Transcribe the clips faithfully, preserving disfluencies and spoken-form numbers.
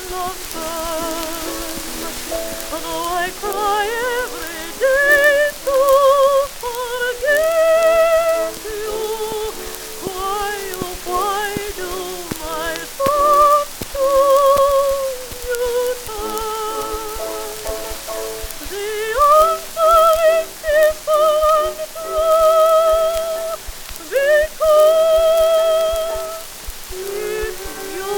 love them. Though I cry every day to forget you, why, oh why do my thoughts to you turn? The answer is simple and true, because it's you.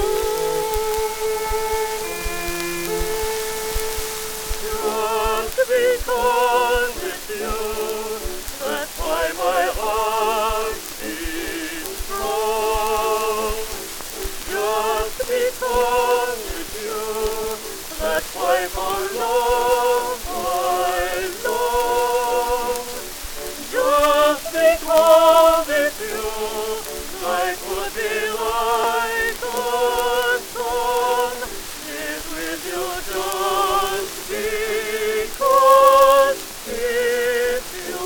Just because it's you, that's why my heart beats strong. Just because it's you, that's why for love I long. Just because it's you, life would be like a song. Is with you just because it's you.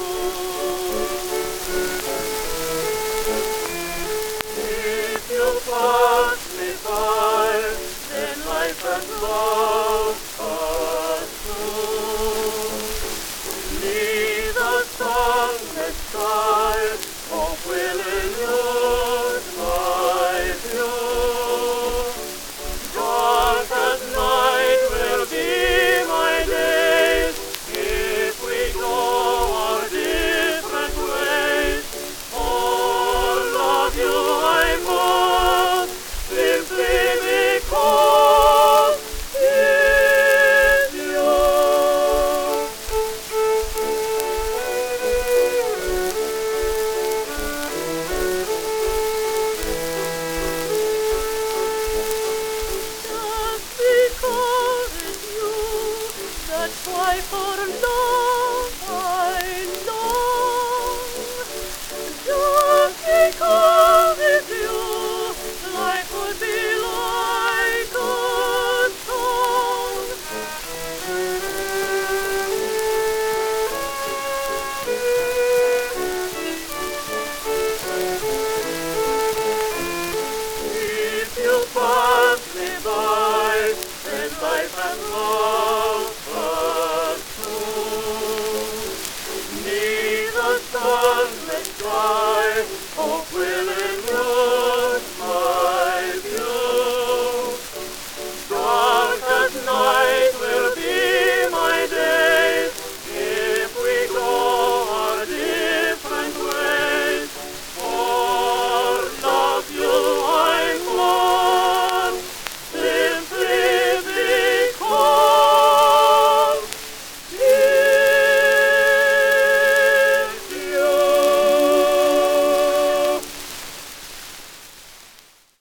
If you pass me by, then life and love pass through. Neither sunlit sky, hope will illude my view. Dark as night will be my days if we go our different ways. Oh, love you I must, simply because it's you. Just because it's you, that's why for